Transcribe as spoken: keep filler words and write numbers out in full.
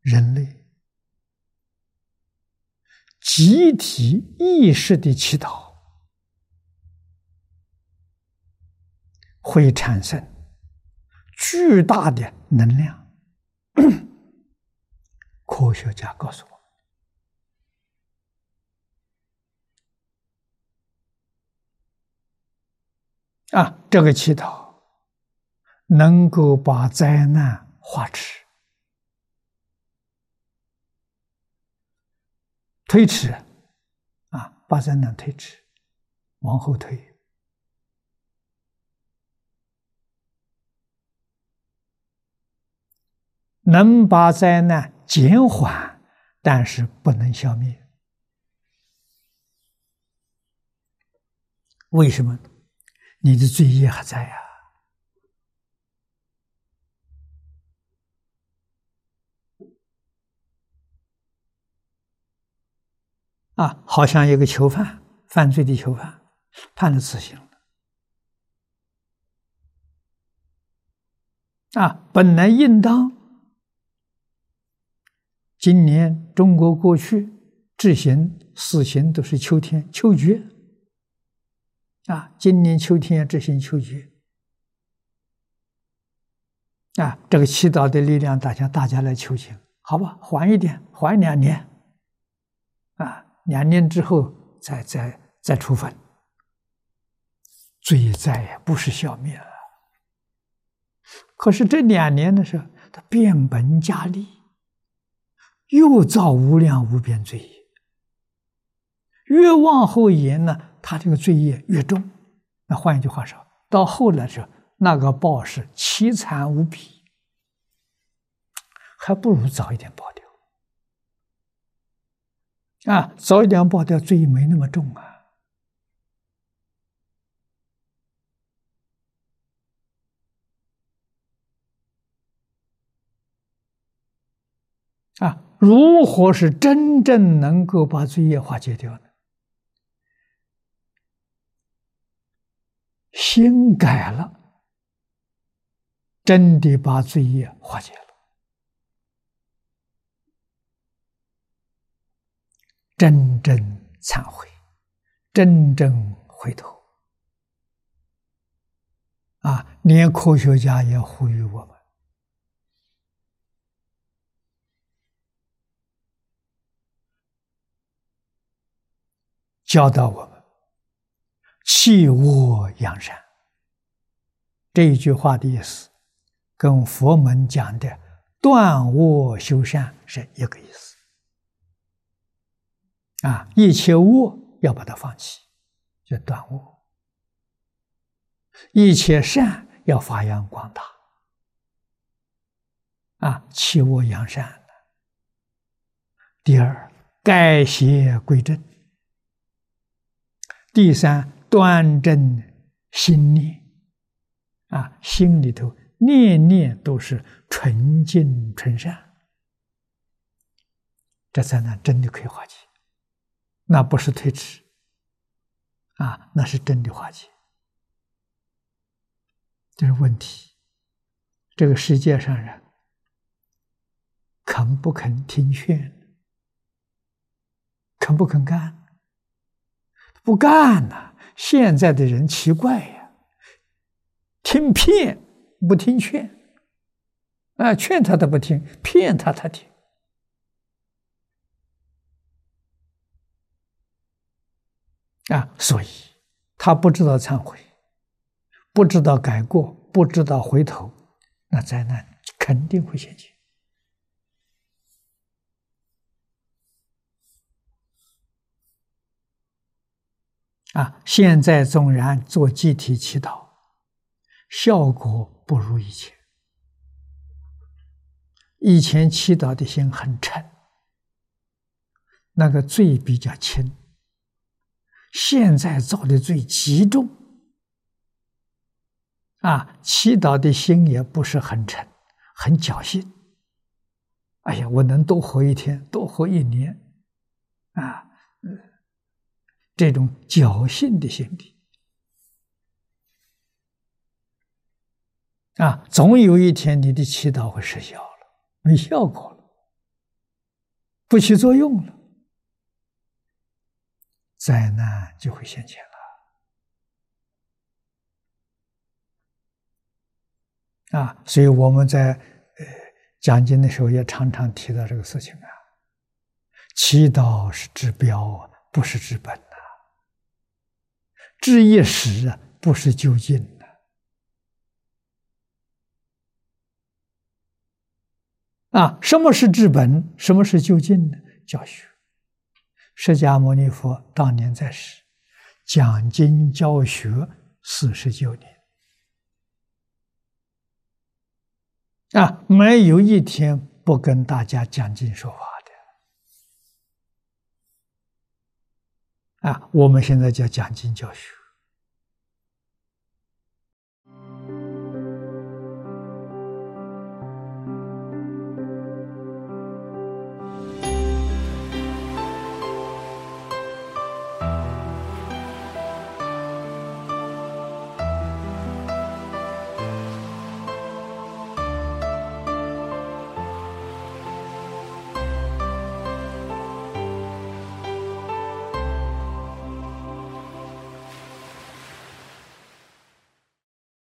人类集体意识的祈祷会产生巨大的能量。科学家告诉我，啊，这个祈祷能够把灾难化迟、推迟，啊，把灾难推迟，往后推。能把灾难减缓，但是不能消灭。为什么？你的罪业还在啊！啊，好像一个囚犯，犯罪的囚犯，判了死刑了。啊，本来应当。今年中国过去执行死刑都是秋天秋决，啊，今年秋天要执行秋决，啊，这个祈祷的力量，大家大家来求情，好吧，缓一点，缓两年，啊，两年之后再再再处分，罪灾呀不是消灭了。可是这两年的时候，他变本加厉。又造无量无边罪业，越往后延呢，他这个罪业越重。那换一句话说，到后来说，那个报是凄惨无比，还不如早一点报掉。啊，早一点报掉，罪没那么重啊。啊，如何是真正能够把罪业化解掉呢？心改了，真的把罪业化解了，真正忏悔，真正回头。啊，连科学家也呼吁我们。教导我们弃恶扬善，这一句话的意思跟佛门讲的断恶修善是一个意思。啊，一切恶要把它放弃，就断恶；一切善要发扬光大。啊，弃恶扬善。第二，改邪归正。第三，端正心念，啊，心里头念念都是纯净纯善，这灾难真的可以化解，那不是推迟，啊，那是真的化解。这是问题，这个世界上人肯不肯听劝，肯不肯干？不干呐、啊！现在的人奇怪呀，听骗不听劝，啊，劝他他不听，骗他他听。啊，所以他不知道忏悔，不知道改过，不知道回头，那灾难肯定会现前。啊，现在纵然做集体祈祷，效果不如以前。以前祈祷的心很沉，那个罪比较轻。现在造的罪极重，啊，祈祷的心也不是很沉，很侥幸。哎呀，我能多活一天，多活一年，啊。这种侥幸的心理啊，总有一天你的祈祷会失效了，没效果了不起作用了，灾难就会现前了。啊，所以我们在呃讲经的时候也常常提到这个事情啊。祈祷是治标，不是治本呐、啊；治一时啊，不是究竟呐、啊。啊，什么是治本？什么是究竟呢？教学。释迦牟尼佛当年在世，讲经教学四十九年，啊，没有一天不跟大家讲经说法的。啊，我们现在叫讲经教学。